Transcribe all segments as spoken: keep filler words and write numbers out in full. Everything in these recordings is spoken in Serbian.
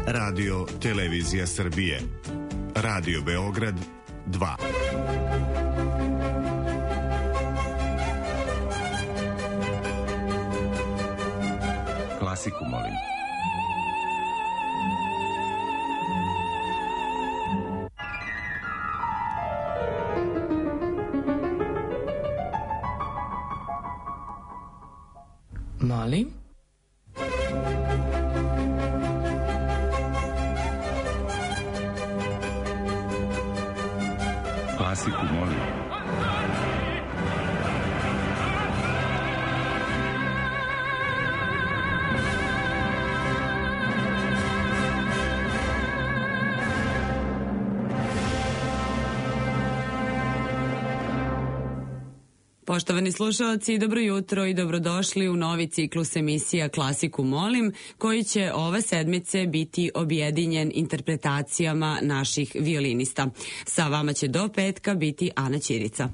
Radio Televizija Srbije, Radio Beograd dva. Klasiku molim. Molim? Klasiku molim. Poštovani slušalci, dobro jutro i dobrodošli u novi ciklus emisija Klasiku molim, koji će ove sedmice biti objedinjen interpretacijama naših violinista. Sa vama će do petka biti Ana Ćirica.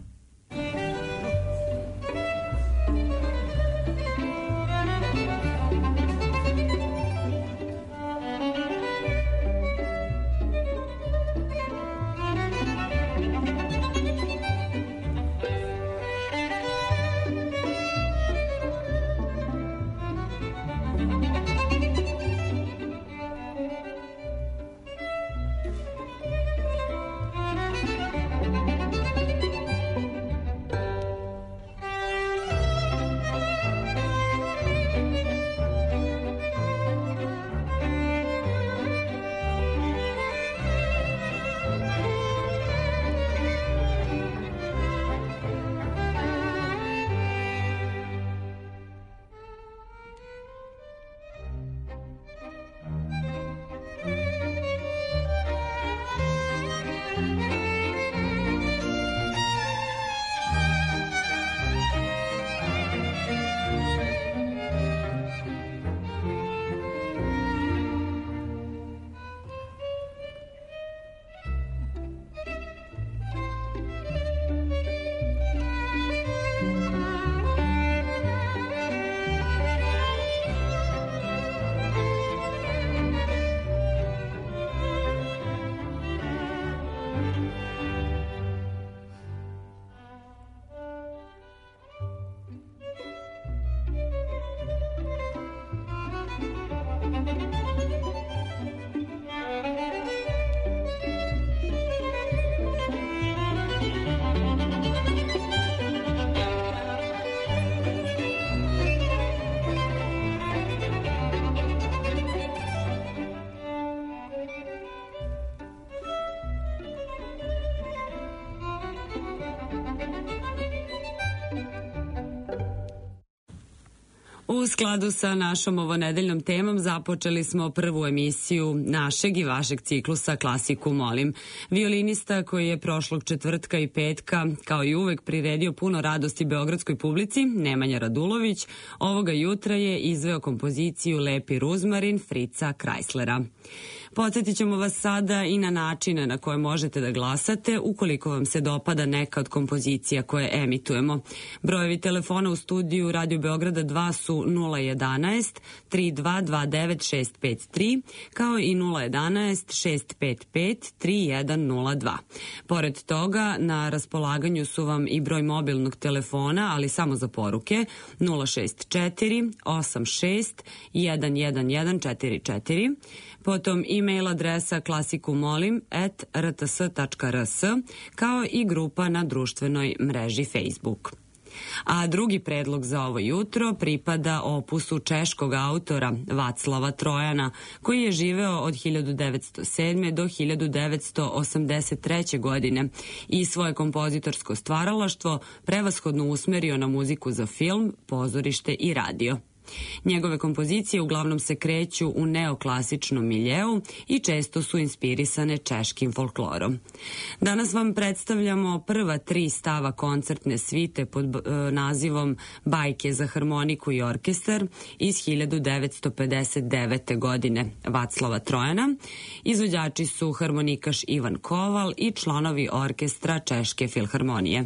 U skladu sa našom ovonedeljnom temom započeli smo prvu emisiju našeg i vašeg ciklusa Klasiku molim. Violinista koji je prošlog četvrtka i petka, kao i uvek, priredio puno radosti beogradskoj publici, Nemanja Radulović, ovoga jutra je izveo kompoziciju Lepi ruzmarin Frica Kreislera. Podsjetit ćemo vas sada i na načine na koje možete da glasate ukoliko vam se dopada neka od kompozicija koje emitujemo. Brojevi telefona u studiju Radio Beograda dva su nula jedanaest tri dva dva devet šest pet tri kao i nula jedanaest šest pet pet tri jedan nula dva. Pored toga, na raspolaganju su vam i broj mobilnog telefona, ali samo za poruke, nula šest četiri osam šest jedan jedan jedan četiri četiri, potom e-mail adresa klasikumolim at r t s tačka r s, kao i grupa na društvenoj mreži Facebook. A drugi predlog za ovo jutro pripada opusu češkog autora Vaclava Trojana, koji je živeo od hiljadu devetsto sedme. do hiljadu devetsto osamdeset treće. godine i svoje kompozitorsko stvaralaštvo prevashodno usmerio na muziku za film, pozorište i radio. Njegove kompozicije uglavnom se kreću u neoklasičnom miljeu i često su inspirisane češkim folklorom. Danas vam predstavljamo prva tri stava koncertne svite pod e, nazivom Bajke za harmoniku i orkestar iz hiljadu devetsto pedeset devete. godine Vaclava Trojana. Izvođači su harmonikaš Ivan Koval i članovi orkestra Češke filharmonije.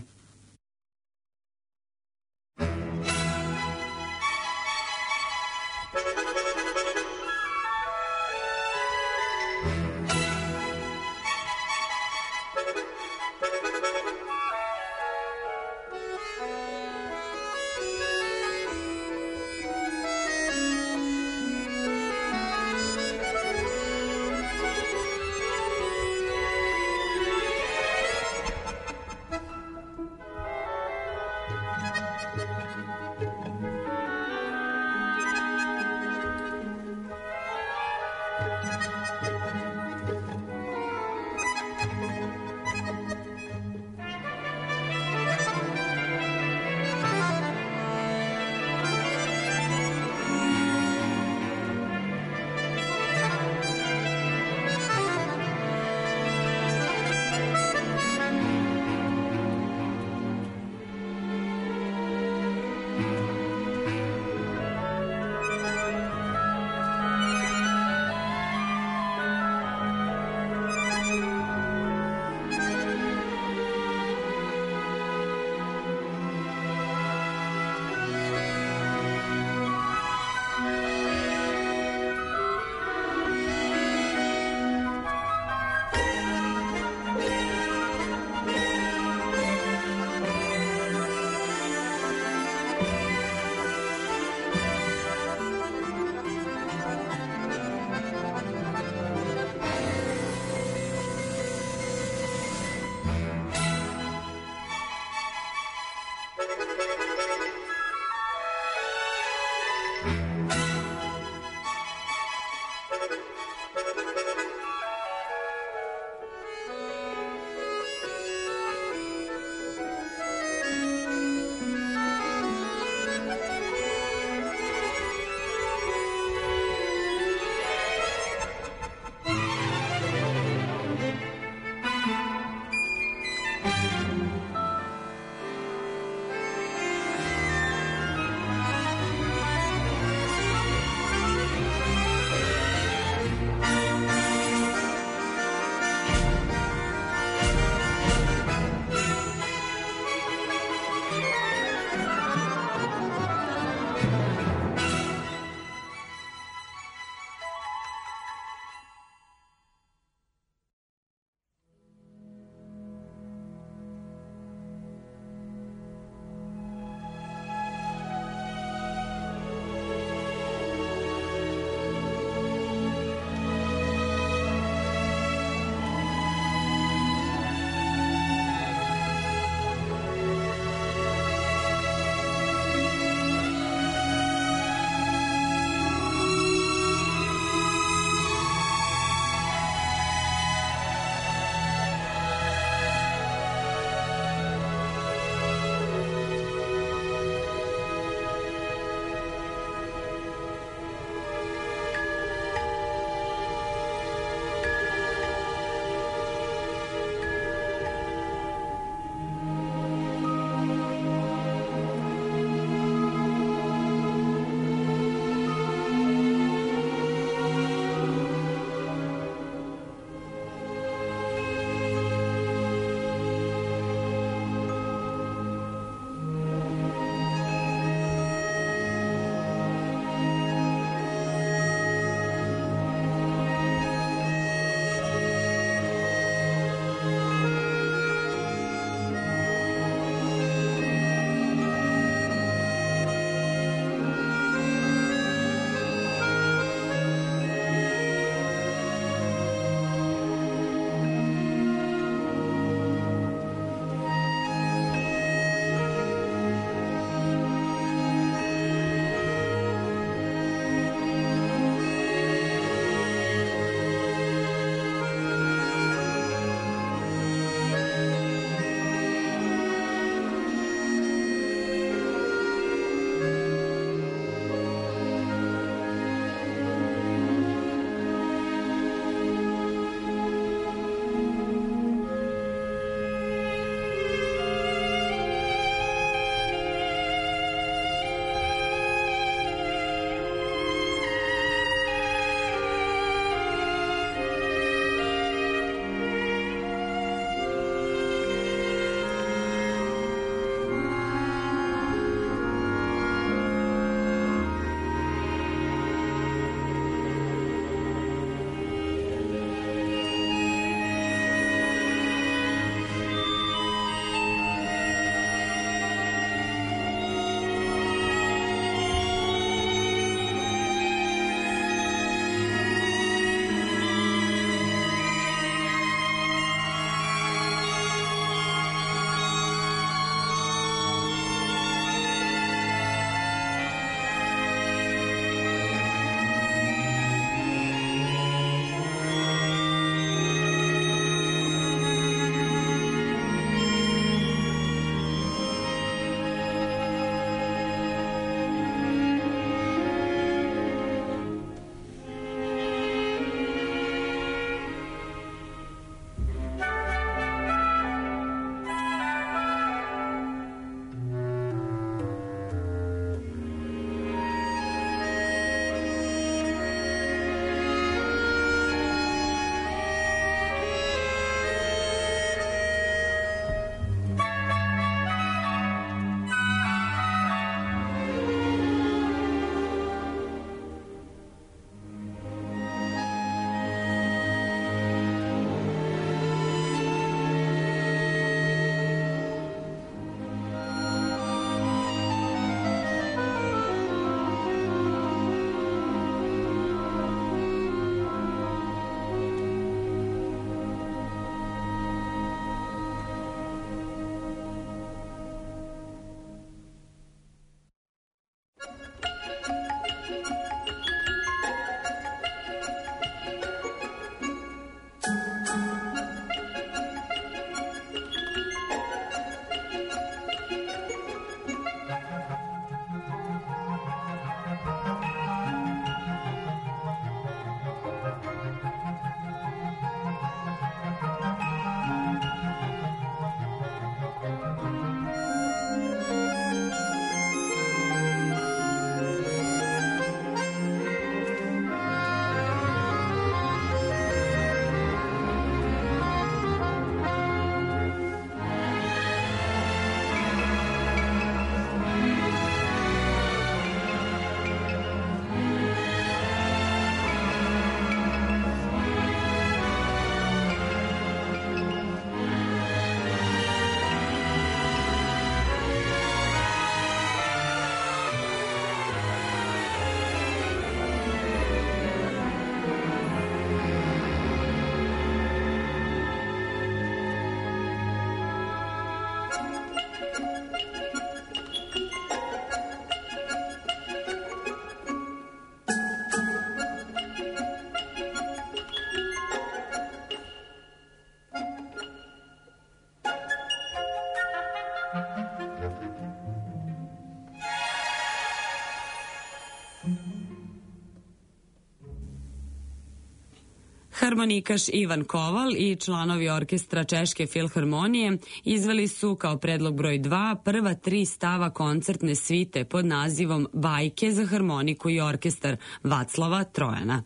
Harmonikaš Ivan Koval i članovi orkestra Češke filharmonije izveli su kao predlog broj dva prva tri stava koncertne svite pod nazivom Bajke za harmoniku i orkestar Vaclava Trojana.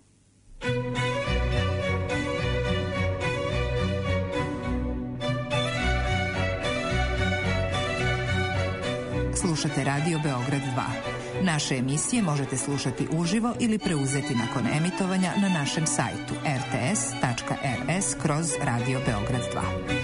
Slušate Radio Beograd dva. Naše emisije možete slušati uživo ili preuzeti nakon emitovanja na našem sajtu er te es tačka er es kroz Radio Beograd dva.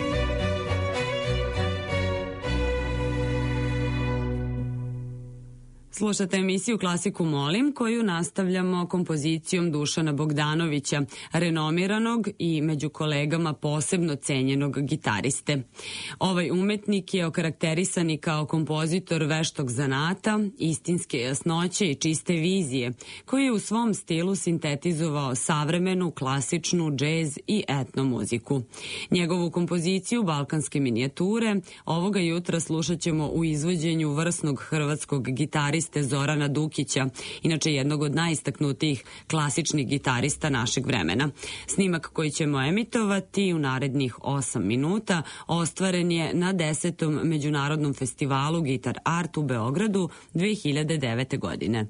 Slušate emisiju Klasiku molim, koju nastavljamo kompozicijom Dušana Bogdanovića, renomiranog i među kolegama posebno cenjenog gitariste. Ovaj umetnik je okarakterisan i kao kompozitor veštog zanata, istinske jasnoće i čiste vizije, koji je u svom stilu sintetizovao savremenu, klasičnu, džez i etno muziku. Njegovu kompoziciju Balkanske minijature ovoga jutra slušat ćemo u izvođenju vrsnog hrvatskog gitarista Zorana Dukića, inače jednog od najistaknutijih klasičnih gitarista našeg vremena. Snimak koji ćemo emitovati u narednih osam minuta ostvaren je na desetom Međunarodnom festivalu Gitar Art u Beogradu dve hiljade devete. godine.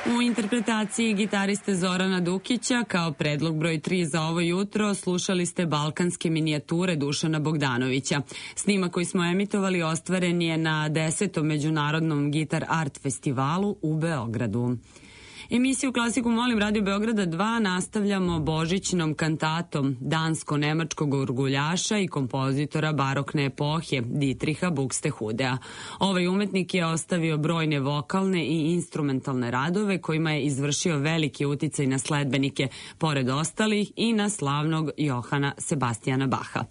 U interpretaciji gitariste Zorana Dukića kao predlog broj tri za ovo jutro slušali ste balkanske minijature Dušana Bogdanovića. Snimak koji smo emitovali ostvaren je na desetom međunarodnom Gitar Art festivalu u Beogradu. Emisiju Klasiku molim Radio Beograda dva nastavljamo božićnom kantatom dansko-nemačkog orguljaša i kompozitora barokne epohe Dietricha Buxtehudea. Ovaj umetnik je ostavio brojne vokalne i instrumentalne radove kojima je izvršio veliki uticaj na sledbenike, pored ostalih i na slavnog Johana Sebastijana Baha.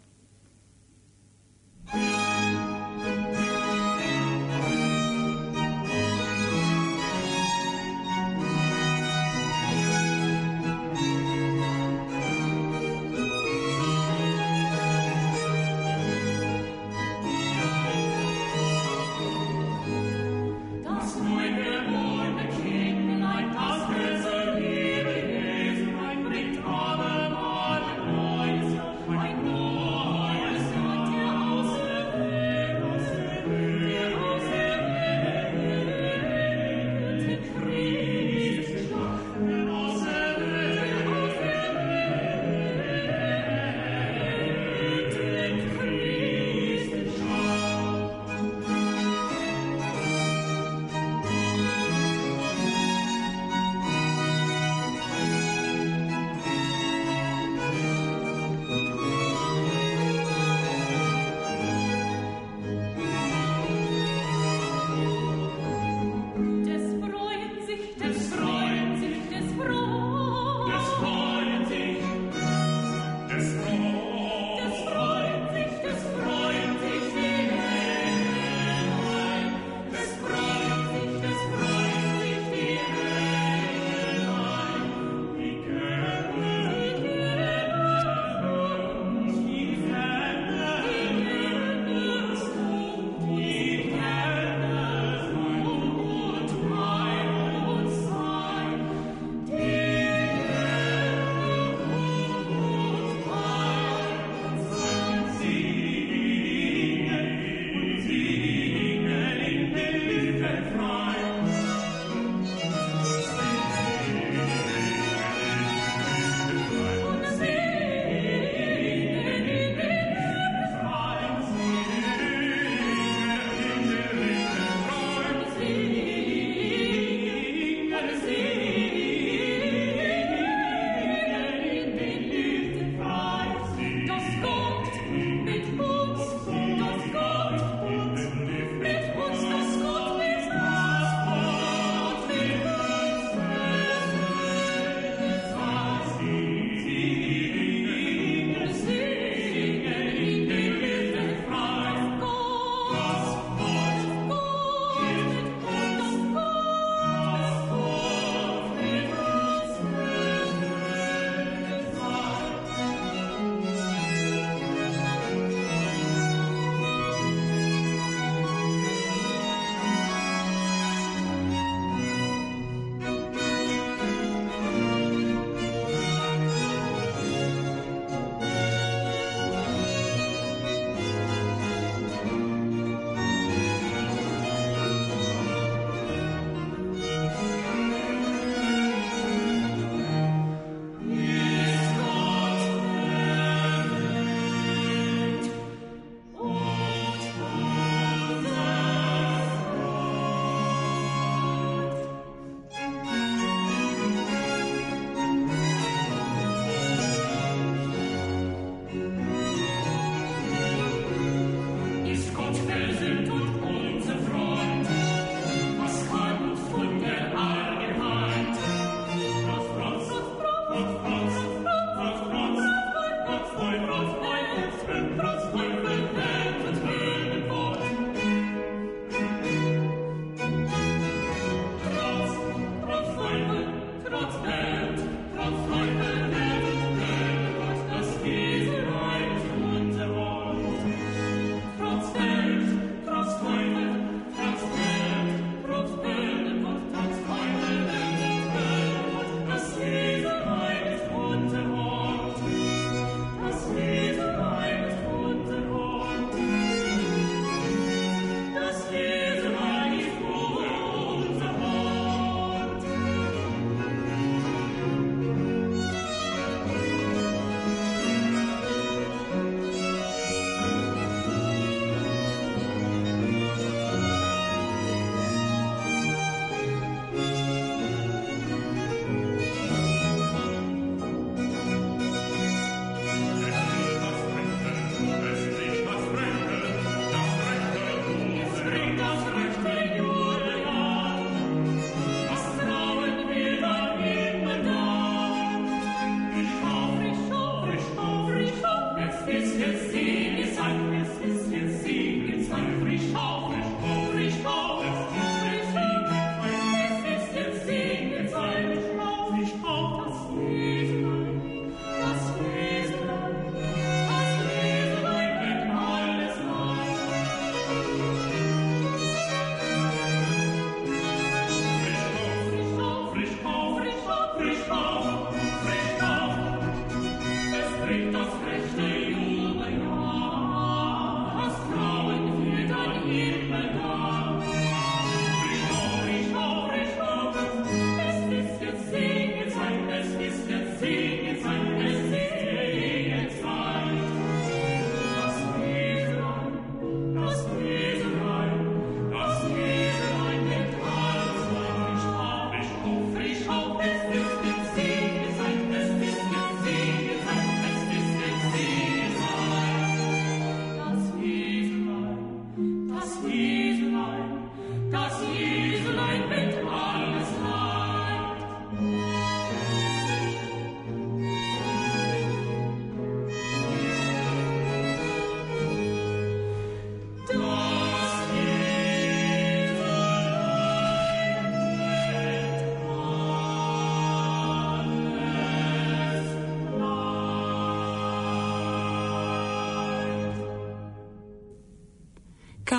Oh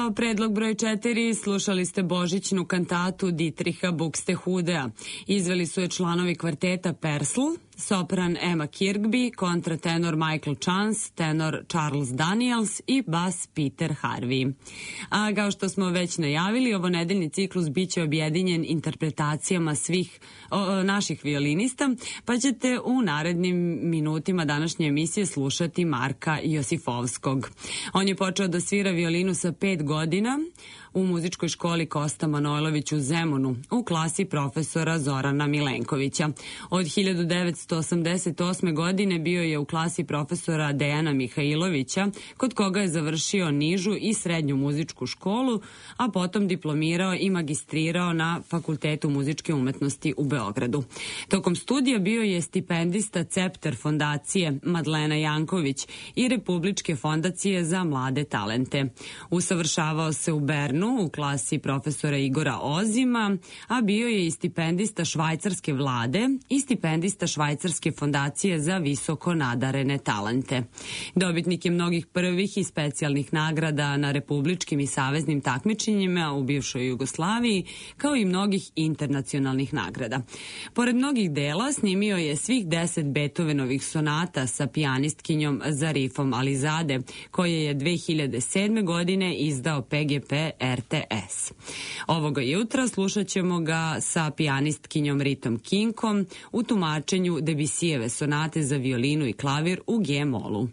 Kao predlog broj četiri slušali ste božićnu kantatu Dietricha Buxtehudea. Izveli su je članovi kvarteta Persl, sopran Emma Kirkby, kontratenor Michael Chance, tenor Charles Daniels i bas Peter Harvey. A kao što smo već najavili, ovo nedeljni ciklus biće objedinjen interpretacijama svih o, naših violinista, pa ćete u narednim minutima današnje emisije slušati Marka Josifovskog. On je počeo da svira violinu sa pet godina u muzičkoj školi Kosta Manojlović u Zemunu u klasi profesora Zorana Milenkovića. Od hiljadu devetsto osamdeset osme. godine bio je u klasi profesora Dejana Mihajlovića, kod koga je završio nižu i srednju muzičku školu, a potom diplomirao i magistrirao na Fakultetu muzičke umetnosti u Beogradu. Tokom studija bio je stipendista Cepter fondacije Madlena Janković i Republičke fondacije za mlade talente. Usavršavao se u Bernu u klasi profesora Igora Ozima, a bio je i stipendista švajcarske vlade i stipendista Švajcarske fondacije za visoko nadarene talente. Dobitnik je mnogih prvih i specijalnih nagrada na republičkim i saveznim takmičenjima u bivšoj Jugoslaviji, kao i mnogih internacionalnih nagrada. Pored mnogih dela, snimio je svih deset Beethovenovih sonata sa pijanistkinjom Zarifom Alizade, koje je dve hiljade sedme. godine izdao P G P R T S. Ovoga jutra slušat ćemo ga sa pijanistkinjom Ritom Kinkom u tumačenju Debussyjeve sonate za violinu i klavir u G-molu.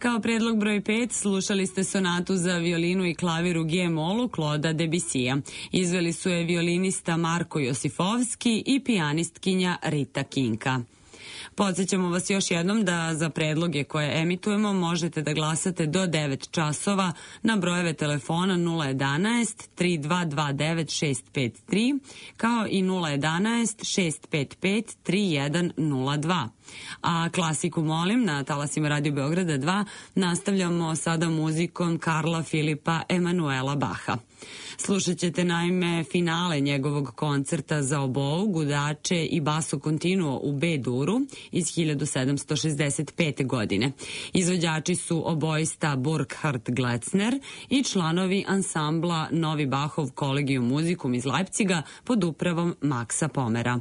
Kao predlog broj pet slušali ste sonatu za violinu i klavir u G-molu Claude'a Debussija. Izveli su je violinista Marko Josifovski i pijanistkinja Rita Kinka. Podsjećamo vas još jednom da za predloge koje emitujemo možete da glasate do devet časova na brojeve telefona nula jedanaest tri dva dva devet šest pet tri kao i nula jedanaest šest pet pet tri jedan nula dva. A klasiku molim na talasima Radio Beograda dva nastavljamo sada muzikom Karla Filipa Emanuela Baha. Slušat ćete naime finale njegovog koncerta za obou, gudače i baso continuo u B-duru iz hiljadu sedamsto šezdeset pete. godine. Izvođači su obojista Burkhard Gletzner i članovi ansambla Novi Bachov Collegium Musicum iz Leipciga pod upravom Maxa Pomera.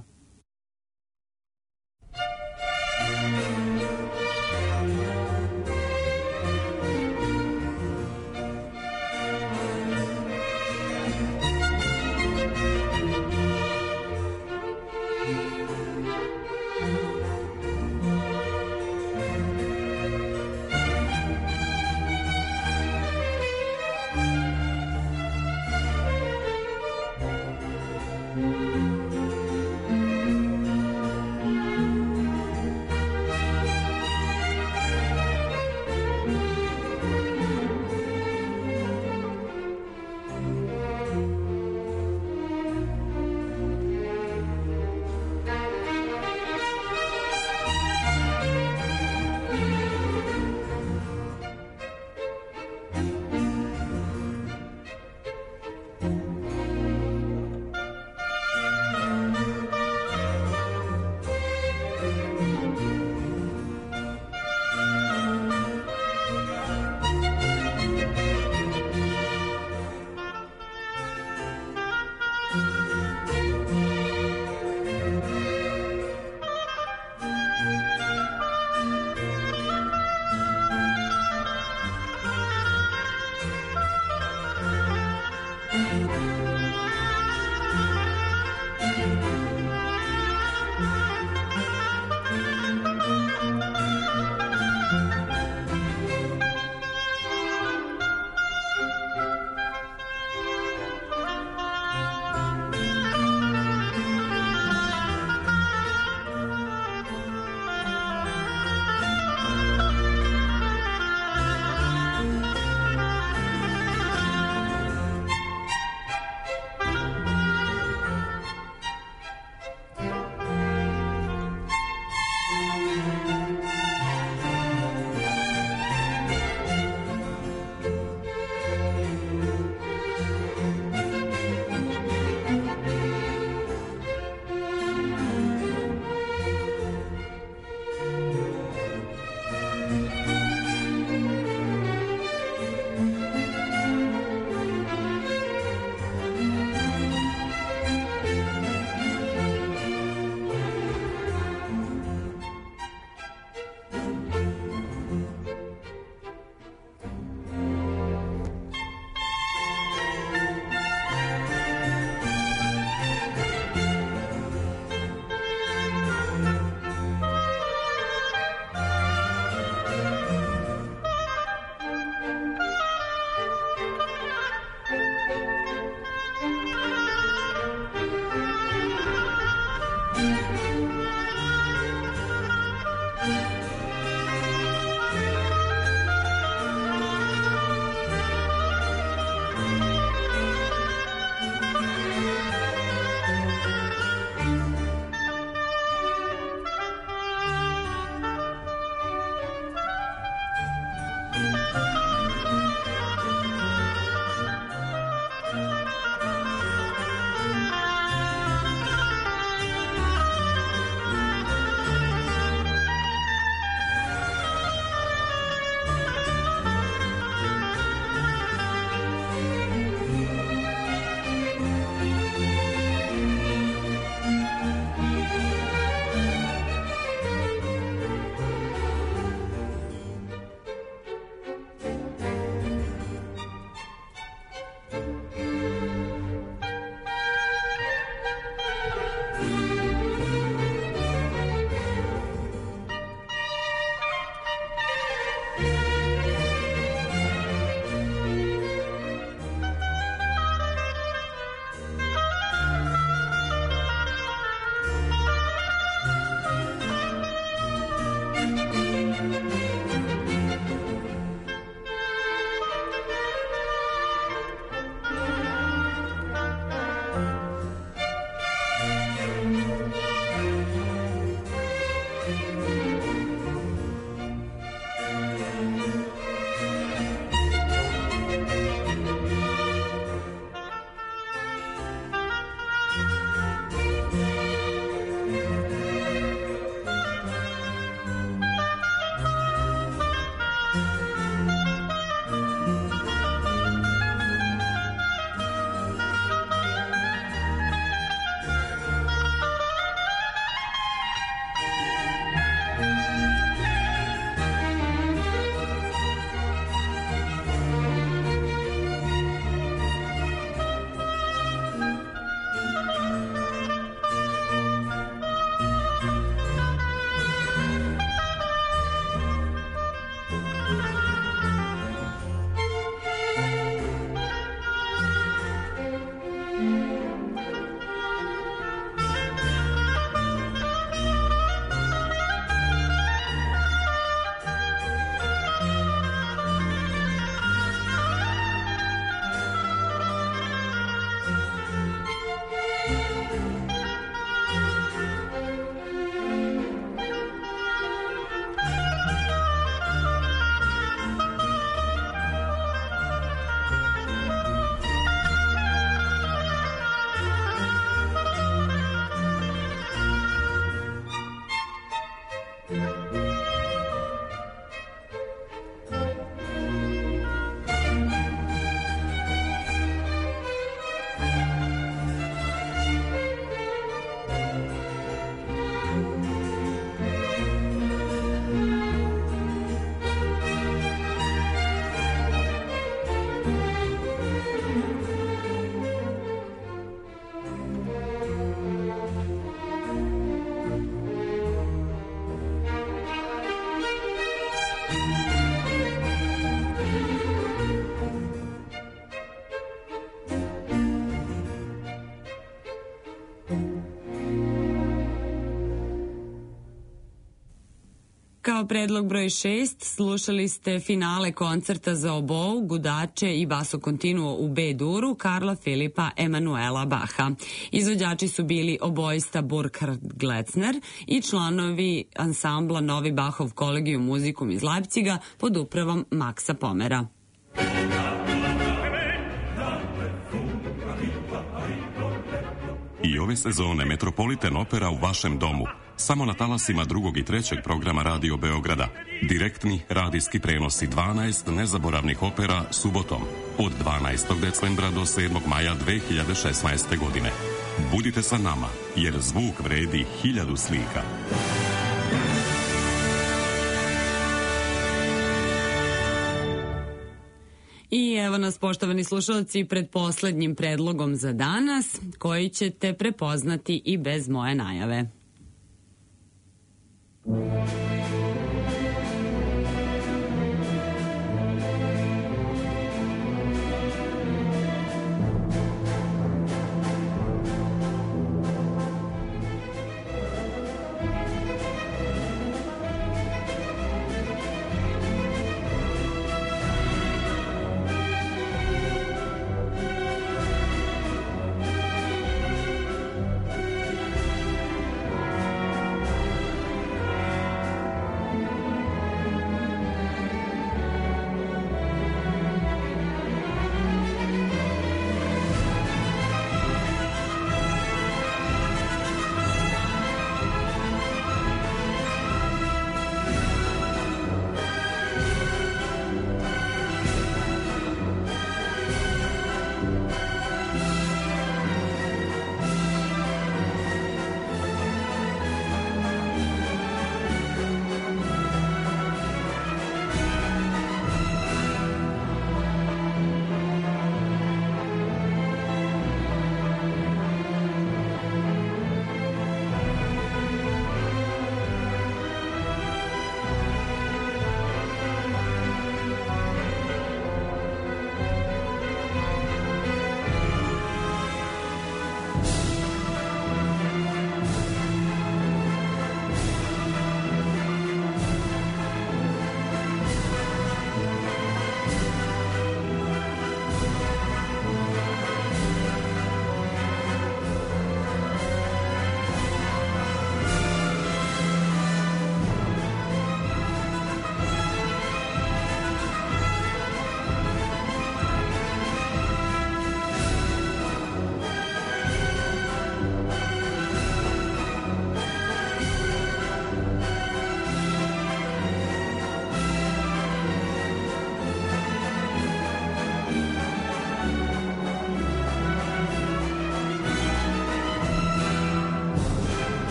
Thank you. Kao predlog broj šest slušali ste finale koncerta za obou, gudače i baso kontinuo u B-duru Karla Filipa Emanuela Baha. Izvođači su bili obojista Burkhard Gletzner i članovi ansambla Novi Bahov Kolegium Muzikum iz Leipciga pod upravom Maksa Pomera. I ove sezone Metropolitan Opera u vašem domu. Samo na talasima drugog i trećeg programa Radio Beograda. Direktni radijski prenosi dvanaest nezaboravnih opera subotom od dvanaestog decembra do sedmog maja dve hiljade šesnaeste. godine. Budite sa nama, jer zvuk vredi hiljadu slika. I evo nas, poštovani slušalci, pred poslednjim predlogom za danas, koji ćete prepoznati i bez moje najave.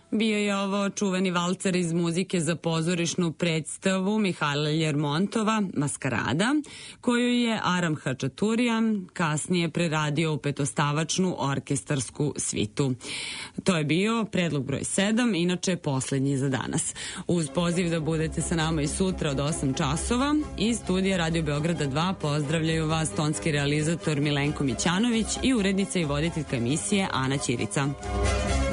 Bio je ovo čuveni valcer iz muzike za pozorišnu predstavu Mihajla Ljermontova Maskarada, koju je Aram Hačaturian kasnije preradio u petostavačnu orkestarsku svitu. To je bio predlog broj sedam, inače poslednji za danas. Uz poziv da budete sa nama i sutra od osam časova, iz studija Radio Beograda dva pozdravljaju vas tonski realizator Milenko Mićanović i urednica i voditeljka emisije Ana Ćirica.